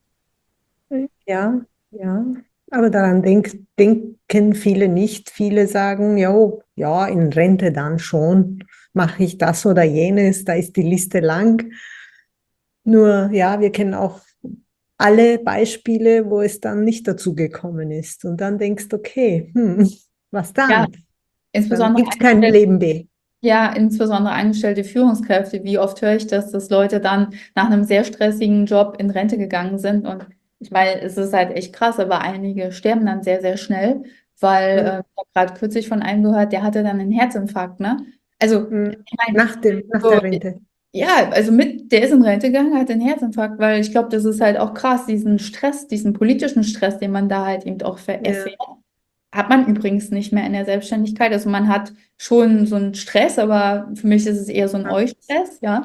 ja, ja. Aber daran denken viele nicht. Viele sagen, jo, ja, in Rente dann schon, mache ich das oder jenes, da ist die Liste lang. Nur, ja, wir kennen auch alle Beispiele, wo es dann nicht dazu gekommen ist. Und dann denkst du, okay, was Ja, dann? Dann insbesondere gibt es kein Leben B. Ja, insbesondere angestellte Führungskräfte. Wie oft höre ich das, dass Leute dann nach einem sehr stressigen Job in Rente gegangen sind? Und ich meine, es ist halt echt krass, aber einige sterben dann sehr, sehr schnell, weil Mhm. ich habe gerade kürzlich von einem gehört, der hatte dann einen Herzinfarkt, ne? Also, Mhm. ich meine, Nach so, der Rente. ja, also der ist in Rente gegangen, hat einen Herzinfarkt, weil ich glaube, das ist halt auch krass, diesen Stress, diesen politischen Stress, den man da halt eben auch Ja. erfährt. Hat man übrigens nicht mehr in der Selbstständigkeit. Also man hat schon so einen Stress, aber für mich ist es eher so ein Eustress, ja.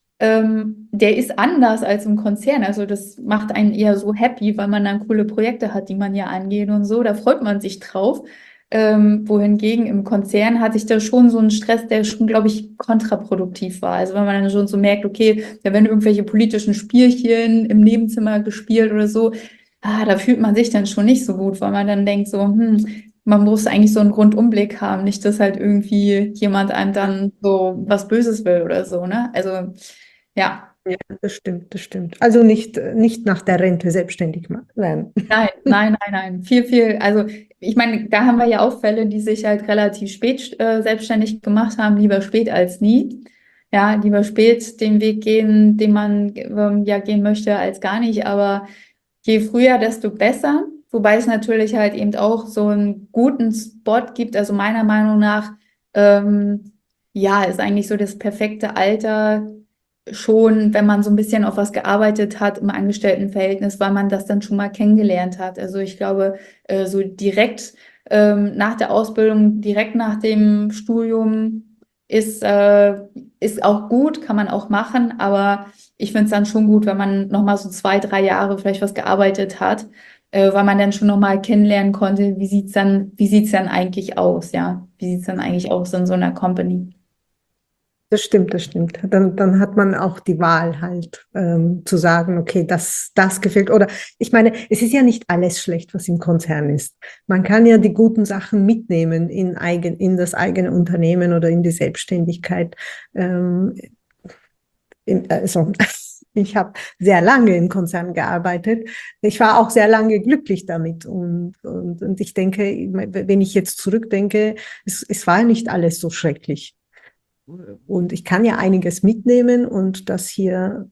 Der ist anders als im Konzern. Also das macht einen eher so happy, weil man dann coole Projekte hat, die man ja angeht und so. Da freut man sich drauf. Wohingegen im Konzern hatte ich da schon so einen Stress, der schon, glaube ich, kontraproduktiv war. Also wenn man dann schon so merkt, okay, da werden irgendwelche politischen Spielchen im Nebenzimmer gespielt oder so, da fühlt man sich dann schon nicht so gut, weil man dann denkt so, man muss eigentlich so einen Rundumblick haben, nicht, dass halt irgendwie jemand einem dann so was Böses will oder so, ne? Also, ja, Ja, das stimmt, das stimmt. Also nicht nach der Rente selbstständig werden. nein, nein, nein, nein. Viel, viel, also ich meine, da haben wir ja auch Fälle, die sich halt relativ spät selbstständig gemacht haben, lieber spät als nie. Ja, lieber spät den Weg gehen, den man ja gehen möchte, als gar nicht. Aber je früher, desto besser. Wobei es natürlich halt eben auch so einen guten Spot gibt. Also meiner Meinung nach, ähm, ja, ist eigentlich so das perfekte Alter schon, wenn man so ein bisschen auf was gearbeitet hat im Angestelltenverhältnis, weil man das dann schon mal kennengelernt hat. Also ich glaube, so direkt nach der Ausbildung, direkt nach dem Studium ist, ist auch gut, kann man auch machen, aber ich finde es dann schon gut, wenn man nochmal so 2, 3 Jahre vielleicht was gearbeitet hat, weil man dann schon nochmal kennenlernen konnte, wie sieht's dann eigentlich aus, ja? Wie sieht's dann eigentlich aus in so einer Company? Das stimmt, das stimmt. Dann hat man auch die Wahl halt zu sagen, okay, das gefällt. Oder ich meine, es ist ja nicht alles schlecht, was im Konzern ist. Man kann ja die guten Sachen mitnehmen in das eigene Unternehmen oder in die Selbstständigkeit. Ähm, also, ich habe sehr lange im Konzern gearbeitet. Ich war auch sehr lange glücklich damit. Und ich denke, wenn ich jetzt zurückdenke, es war nicht alles so schrecklich. Und ich kann ja einiges mitnehmen und das hier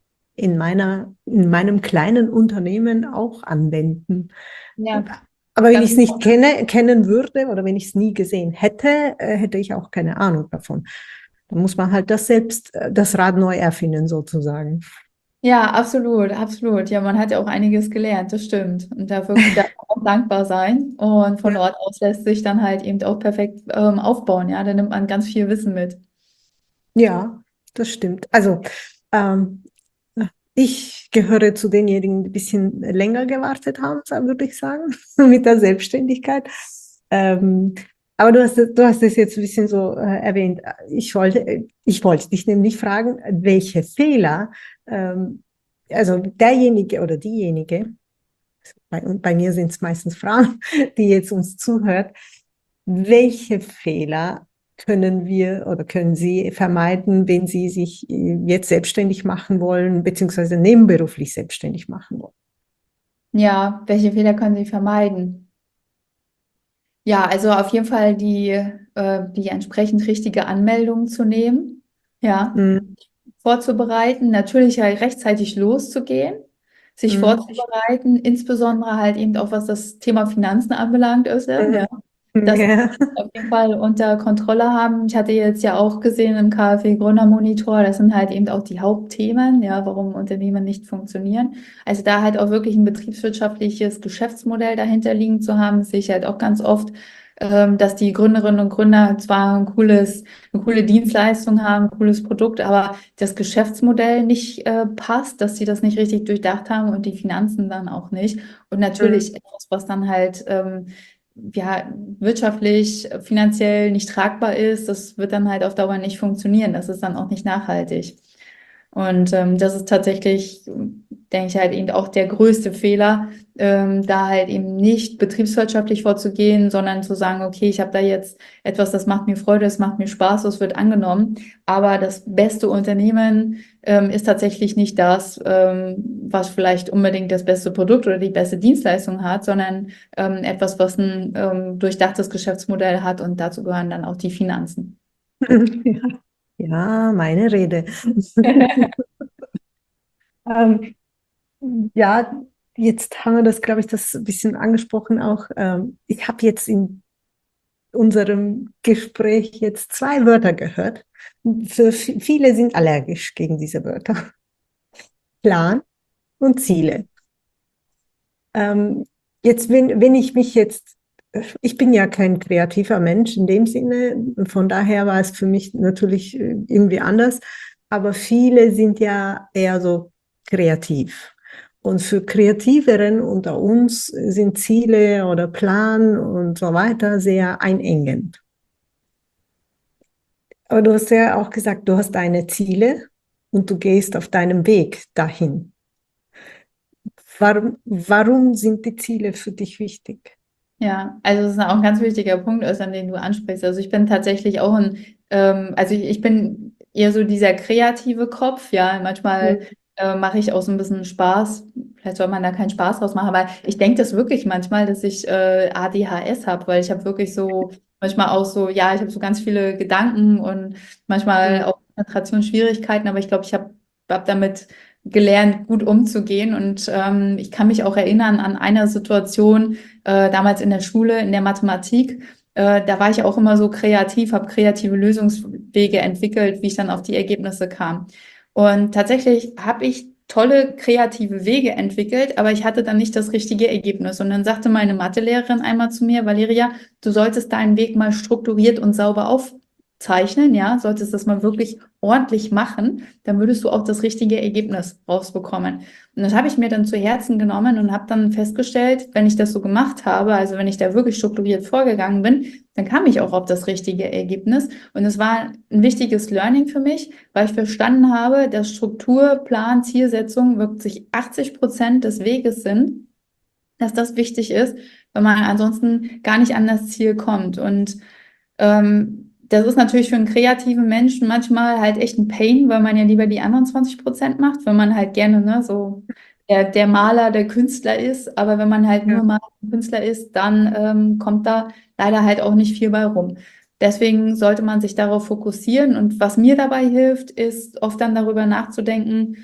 in meinem kleinen Unternehmen auch anwenden. Ja, Aber wenn ich ganz es nicht kennen würde oder wenn ich es nie gesehen hätte, hätte ich auch keine Ahnung davon. Dann muss man halt das Rad neu erfinden, sozusagen. Ja, absolut, absolut. Ja, man hat ja auch einiges gelernt, das stimmt. Und dafür darf man auch dankbar sein. Und von Ja, dort aus lässt sich dann halt eben auch perfekt aufbauen. Ja, da nimmt man ganz viel Wissen mit. ja, das stimmt. Also, ähm, ich gehöre zu denjenigen, die ein bisschen länger gewartet haben, würde ich sagen, mit der Selbstständigkeit. Ähm, aber du hast es jetzt ein bisschen so erwähnt. Ich wollte dich nämlich fragen, welche Fehler, ähm, also derjenige oder diejenige, bei mir sind es meistens Frauen, die jetzt uns zuhört, welche Fehler können wir oder können Sie vermeiden, wenn Sie sich jetzt selbstständig machen wollen, beziehungsweise nebenberuflich selbstständig machen wollen? Ja, welche Fehler können Sie vermeiden? Ja, also auf jeden Fall die entsprechend richtige Anmeldung zu nehmen. Ja, Mm, vorzubereiten, natürlich halt rechtzeitig loszugehen, sich mm, vorzubereiten, insbesondere halt eben auch was das Thema Finanzen anbelangt ist, ja. Das ja. auf jeden Fall unter Kontrolle haben. Ich hatte jetzt ja auch gesehen im KfW Gründermonitor, das sind halt eben auch die Hauptthemen, ja, warum Unternehmen nicht funktionieren. Also da halt auch wirklich ein betriebswirtschaftliches Geschäftsmodell dahinter liegen zu haben, sehe ich halt auch ganz oft, dass die Gründerinnen und Gründer zwar eine coole Dienstleistung haben, ein cooles Produkt, aber das Geschäftsmodell nicht passt, dass sie das nicht richtig durchdacht haben und die Finanzen dann auch nicht. Und Mm, natürlich etwas, was dann halt ja, wirtschaftlich, finanziell nicht tragbar ist, das wird dann halt auf Dauer nicht funktionieren. Das ist dann auch nicht nachhaltig. Und das ist tatsächlich, denke ich, halt eben auch der größte Fehler, da halt eben nicht betriebswirtschaftlich vorzugehen, sondern zu sagen, okay, ich habe da jetzt etwas, das macht mir Freude, das macht mir Spaß, das wird angenommen. Aber das beste Unternehmen ist tatsächlich nicht das, was vielleicht unbedingt das beste Produkt oder die beste Dienstleistung hat, sondern etwas, was ein durchdachtes Geschäftsmodell hat und dazu gehören dann auch die Finanzen. Ja, ja, meine Rede. Ähm, ja, jetzt haben wir das, glaube ich, das ein bisschen angesprochen auch. Ich habe jetzt in unserem Gespräch jetzt zwei Wörter gehört. Viele sind allergisch gegen diese Wörter. Plan und Ziele. Ähm, jetzt, wenn ich mich jetzt, ich bin ja kein kreativer Mensch in dem Sinne, von daher war es für mich natürlich irgendwie anders, aber viele sind ja eher so kreativ. Und für Kreativeren unter uns sind Ziele oder Plan und so weiter sehr einengend. Aber du hast ja auch gesagt, du hast deine Ziele und du gehst auf deinem Weg dahin. Warum sind die Ziele für dich wichtig? Ja, also das ist auch ein ganz wichtiger Punkt, Özlem, den du ansprichst. Also ich bin tatsächlich auch also ich bin eher so dieser kreative Kopf, ja. Manchmal Mhm. mache ich auch so ein bisschen Spaß. Vielleicht soll man da keinen Spaß draus machen, aber ich denke das wirklich manchmal, dass ich ADHS habe, weil ich habe wirklich so, manchmal auch so, ja, ich habe so ganz viele Gedanken und manchmal Mhm. auch Konzentrationsschwierigkeiten, aber ich glaube, ich hab damit gelernt, gut umzugehen. Und ich kann mich auch erinnern an eine Situation, damals in der Schule, in der Mathematik. Da war ich auch immer so kreativ, habe kreative Lösungswege entwickelt, wie ich dann auf die Ergebnisse kam. Und tatsächlich habe ich tolle kreative Wege entwickelt, aber ich hatte dann nicht das richtige Ergebnis. Und dann sagte meine Mathelehrerin einmal zu mir, Valeria, du solltest deinen Weg mal strukturiert und sauber aufzeichnen, ja, solltest das mal wirklich ordentlich machen, dann würdest du auch das richtige Ergebnis rausbekommen. Und das habe ich mir dann zu Herzen genommen und habe dann festgestellt, wenn ich das so gemacht habe, also wenn ich da wirklich strukturiert vorgegangen bin, dann kam ich auch auf das richtige Ergebnis. Und es war ein wichtiges Learning für mich, weil ich verstanden habe, dass Struktur, Plan, Zielsetzung wirklich 80% des Weges sind, dass das wichtig ist, weil man ansonsten gar nicht an das Ziel kommt. Und das ist natürlich für einen kreativen Menschen manchmal halt echt ein Pain, weil man ja lieber die anderen 20% macht, wenn man halt gerne, ne, so der Maler, der Künstler ist. Aber wenn man halt nur Ja. Maler und Künstler ist, dann kommt da leider halt auch nicht viel bei rum. Deswegen sollte man sich darauf fokussieren. Und was mir dabei hilft, ist oft dann darüber nachzudenken,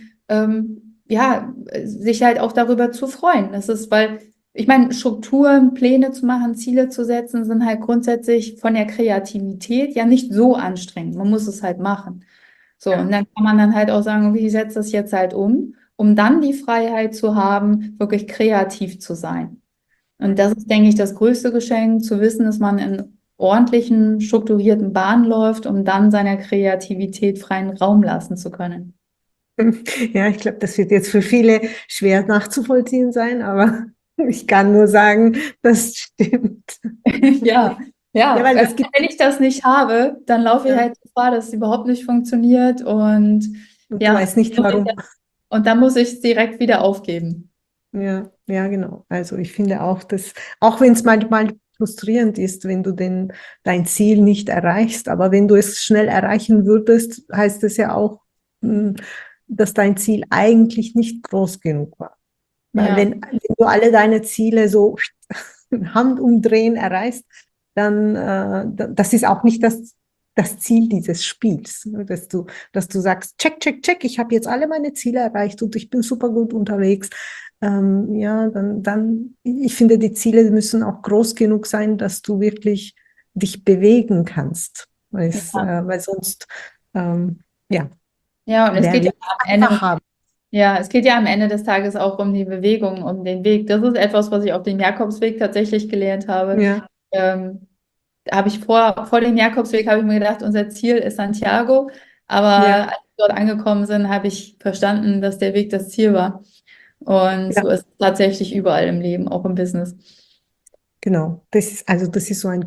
ja, sich halt auch darüber zu freuen. Das ist, weil ich meine, Strukturen, Pläne zu machen, Ziele zu setzen, sind halt grundsätzlich von der Kreativität ja nicht so anstrengend. Man muss es halt machen. So, und Ja. dann kann man dann halt auch sagen, okay, ich setze das jetzt halt um dann die Freiheit zu haben, wirklich kreativ zu sein. Und das ist, denke ich, das größte Geschenk, zu wissen, dass man in ordentlichen, strukturierten Bahnen läuft, um dann seiner Kreativität freien Raum lassen zu können. Ja, ich glaube, das wird jetzt für viele schwer nachzuvollziehen sein, aber ich kann nur sagen, das stimmt. Ja, Ja, ja. weil es gibt, Wenn ich das nicht habe, dann laufe ich ja, halt Gefahr, dass es überhaupt nicht funktioniert und und du ja, weißt nicht warum. und dann muss ich es direkt wieder aufgeben. Ja, ja, genau. Also ich finde auch, dass, auch wenn es manchmal frustrierend ist, wenn du dein Ziel nicht erreichst, aber wenn du es schnell erreichen würdest, heißt es ja auch, mh, dass dein Ziel eigentlich nicht groß genug war. Weil Ja, wenn du alle deine Ziele so Handumdrehen erreichst, dann das ist auch nicht das Ziel dieses Spiels, ne? Dass du sagst, check, check, check, ich habe jetzt alle meine Ziele erreicht und ich bin super gut unterwegs. Ja, ich finde, die Ziele müssen auch groß genug sein, dass du wirklich dich bewegen kannst, ja. weil sonst, ja, Ja, und es wer geht ja will es am einfach Ende, haben? ja, es geht ja am Ende des Tages auch um die Bewegung, um den Weg. Das ist etwas, was ich auf dem Jakobsweg tatsächlich gelernt habe. Ja, Ähm, habe ich vor dem Jakobsweg habe ich mir gedacht, unser Ziel ist Santiago. Aber ja, als wir dort angekommen sind, habe ich verstanden, dass der Weg das Ziel war. Und ja. so ist es tatsächlich überall im Leben, auch im Business. Genau, das ist so ein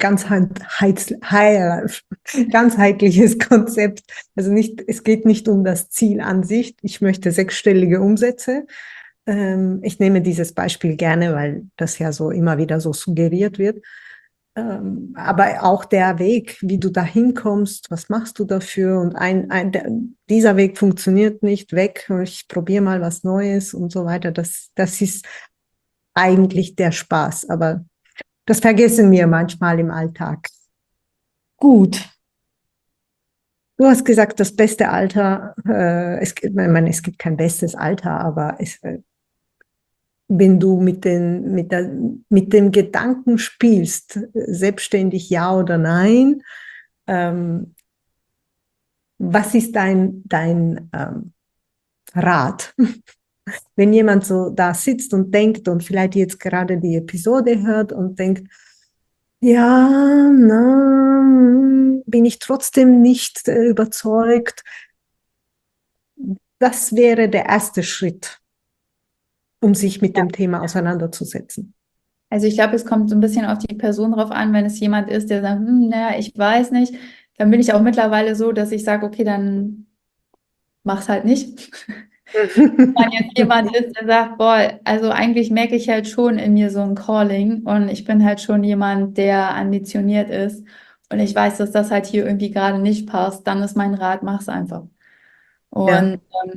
ganzheitliches Konzept. Also nicht, es geht nicht um das Ziel an sich. Ich möchte sechsstellige Umsätze. Ich nehme dieses Beispiel gerne, weil das ja so immer wieder so suggeriert wird. Aber auch der Weg, wie du da hinkommst, was machst du dafür? Und dieser Weg funktioniert nicht, weg. Ich probiere mal was Neues und so weiter. Das ist eigentlich der Spaß. Aber das vergessen wir manchmal im Alltag. Gut, Du hast gesagt, das beste Alter, ich meine, es gibt kein bestes Alter, aber wenn du mit dem Gedanken spielst, selbstständig ja oder nein, ähm, was ist dein Rat? Wenn jemand so da sitzt und denkt und vielleicht jetzt gerade die Episode hört und denkt, ja, na, bin ich trotzdem nicht überzeugt. Das wäre der erste Schritt, um sich mit dem Thema auseinanderzusetzen. Also ich glaube, es kommt so ein bisschen auf die Person drauf an, wenn es jemand ist, der sagt, naja, ich weiß nicht, dann bin ich auch mittlerweile so, dass ich sage, okay, dann mach's halt nicht. Wenn jetzt jemand ist, der sagt, boah, also eigentlich merke ich halt schon in mir so ein Calling und ich bin halt schon jemand, der ambitioniert ist und ich weiß, dass das halt hier irgendwie gerade nicht passt, dann ist mein Rat, mach's einfach. Ja, Und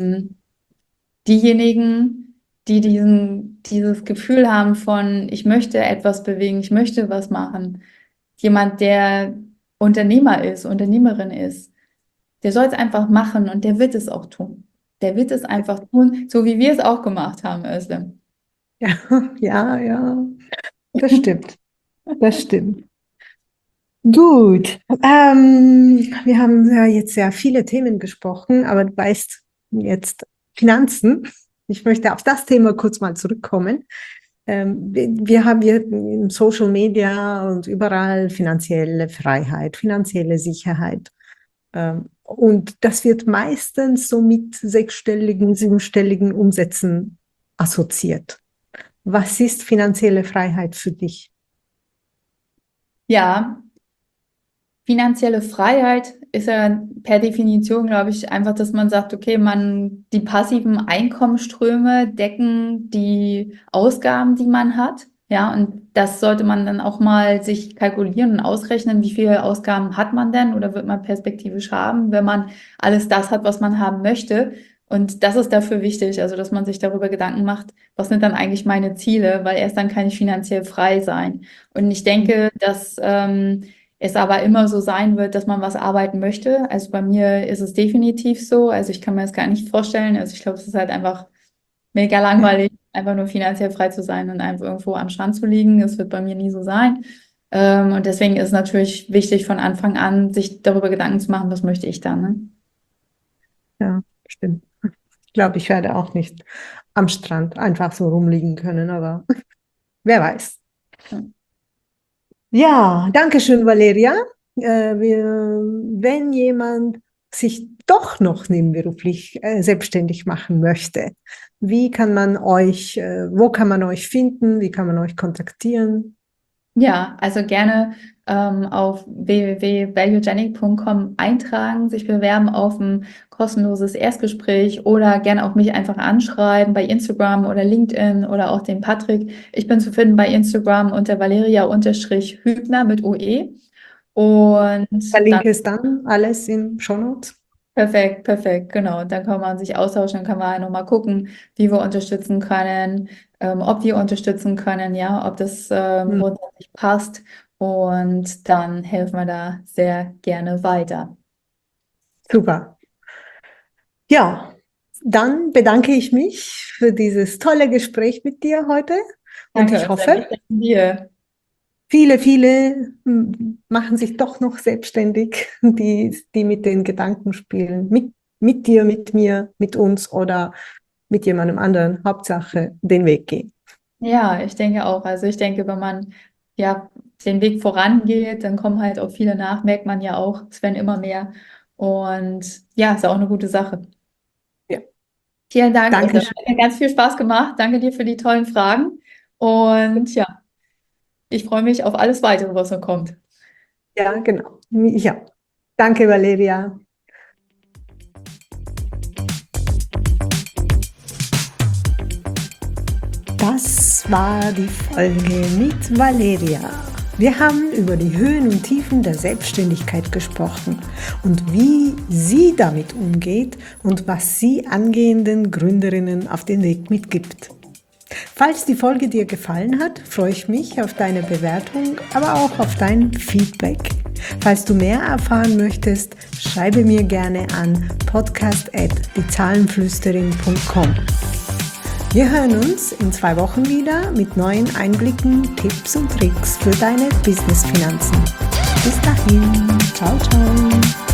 diejenigen, die dieses Gefühl haben von, ich möchte etwas bewegen, ich möchte was machen, jemand, der Unternehmer ist, Unternehmerin ist, der soll es einfach machen und der wird es auch tun. Der wird es einfach tun, so wie wir es auch gemacht haben, Özlem. ja, ja, ja, das stimmt. Das stimmt. Gut, wir haben ja jetzt sehr viele Themen gesprochen, aber du weißt jetzt Finanzen. Ich möchte auf das Thema kurz mal zurückkommen. Wir haben hier in Social Media und überall finanzielle Freiheit, finanzielle Sicherheit. Und das wird meistens so mit sechsstelligen, siebenstelligen Umsätzen assoziiert. Was ist finanzielle Freiheit für dich? Ja, finanzielle Freiheit ist ja per Definition, glaube ich, einfach, dass man sagt, okay, die passiven Einkommensströme decken die Ausgaben, die man hat. Ja, und das sollte man dann auch mal sich kalkulieren und ausrechnen, wie viele Ausgaben hat man denn oder wird man perspektivisch haben, wenn man alles das hat, was man haben möchte. Und das ist dafür wichtig, also dass man sich darüber Gedanken macht, was sind dann eigentlich meine Ziele, weil erst dann kann ich finanziell frei sein. Und ich denke, dass es aber immer so sein wird, dass man was arbeiten möchte. Also bei mir ist es definitiv so. Also ich kann mir das gar nicht vorstellen. Also ich glaube, es ist halt einfach mega Ja, langweilig, einfach nur finanziell frei zu sein und einfach irgendwo am Strand zu liegen. Das wird bei mir nie so sein. Und deswegen ist es natürlich wichtig, von Anfang an sich darüber Gedanken zu machen, was möchte ich dann, ne? ja, stimmt. Ich glaube, ich werde auch nicht am Strand einfach so rumliegen können, aber wer weiß. Ja. Ja, danke schön, Valeria. Wenn jemand sich doch noch nebenberuflich selbstständig machen möchte, wo kann man euch finden? Wie kann man euch kontaktieren? Ja, also gerne auf www.valuegenic.com eintragen, sich bewerben auf ein kostenloses Erstgespräch oder gerne auch mich einfach anschreiben bei Instagram oder LinkedIn oder auch den Patrick. Ich bin zu finden bei Instagram unter Valeria-Hübner mit OE. Und dann Verlinke es dann alles in Shownotes. perfekt, perfekt, genau. Dann kann man sich austauschen, dann kann man nochmal gucken, wie wir unterstützen können, ob wir unterstützen können, ja, ob das Hm, grundsätzlich passt. Und dann helfen wir da sehr gerne weiter. super. Ja, dann bedanke ich mich für dieses tolle Gespräch mit dir heute und Danke, ich Özlem. Ich hoffe, danke dir. viele machen sich doch noch selbstständig, die mit den Gedanken spielen, mit dir, mit mir, mit uns oder mit jemandem anderen. Hauptsache den Weg gehen. Ja, ich denke auch. Also ich denke, wenn man ja den Weg vorangeht, dann kommen halt auch viele nach, merkt man ja auch, es werden immer mehr. Und ja, ist auch eine gute Sache. Ja, Vielen Dank, danke Özlem. schön. Hat mir ganz viel Spaß gemacht. Danke dir für die tollen Fragen. Und ja, ich freue mich auf alles weitere, was noch kommt. Ja, genau. Ja, danke, Valeria. Das war die Folge mit Valeria. Wir haben über die Höhen und Tiefen der Selbstständigkeit gesprochen und wie sie damit umgeht und was sie angehenden Gründerinnen auf den Weg mitgibt. Falls die Folge dir gefallen hat, freue ich mich auf deine Bewertung, aber auch auf dein Feedback. Falls du mehr erfahren möchtest, schreibe mir gerne an podcast@diezahlenflüsterin.com. Wir hören uns in 2 Wochen wieder mit neuen Einblicken, Tipps und Tricks für deine Businessfinanzen. Bis dahin, ciao, ciao.